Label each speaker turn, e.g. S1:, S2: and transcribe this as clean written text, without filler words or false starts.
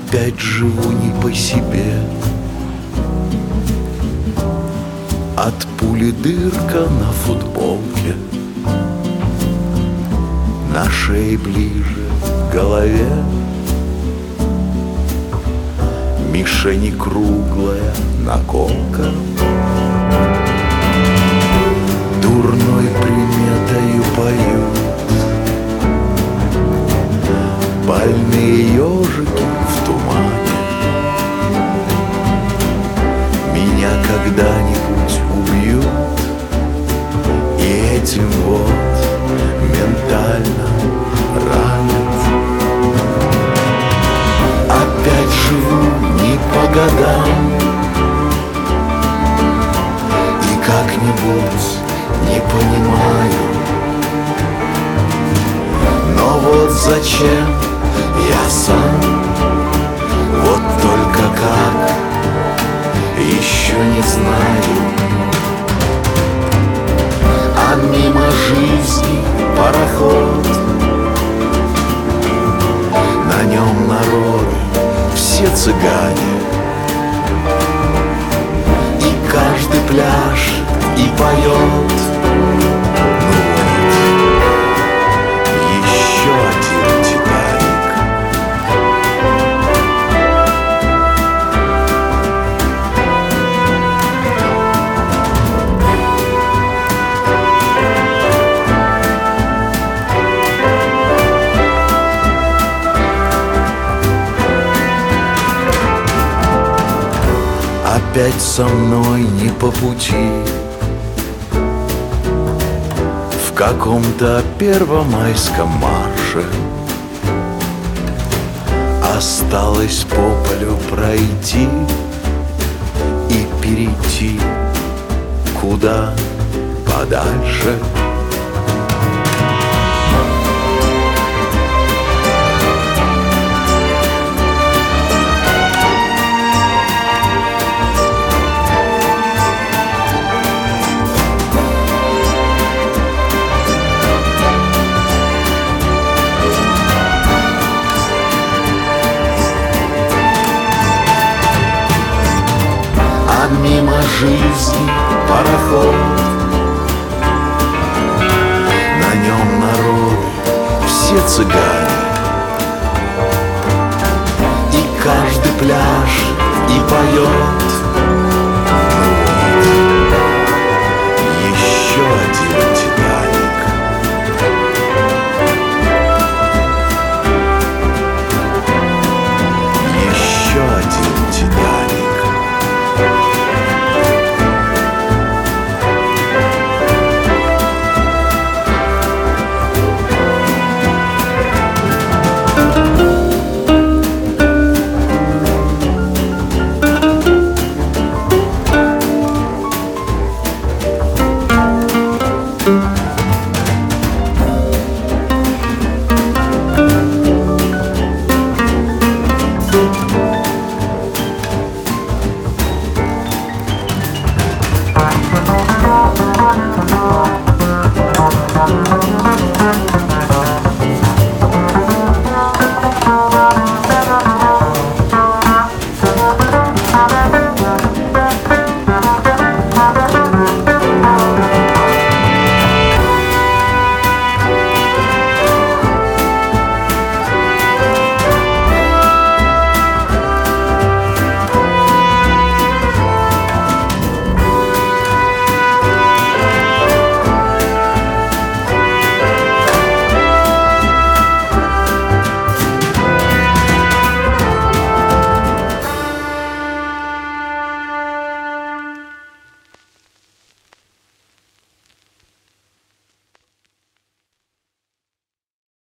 S1: Опять живу не по себе. От пули дырка на футболке, на шее ближе к голове. Мишени круглая наколка, дурной приметою поют. Больные ежики в тумане меня когда-нибудь убьют. И этим вот ментально ранят. Опять живу не по годам и как-нибудь не понимаю. Но вот зачем я сам, вот только как, еще не знаю. А мимо жизни пароход, на нем народы все цыгане, и каждый пляшет и поет. Ну вот, еще один Титаник. Опять со мной не по пути. В каком-то первомайском марше осталось по полю пройти и перейти куда подальше. Мимо жизни пароход, на нем народы все цыгане, и каждый пляшет и поет. Еще один Титаник. Еще один Титаник.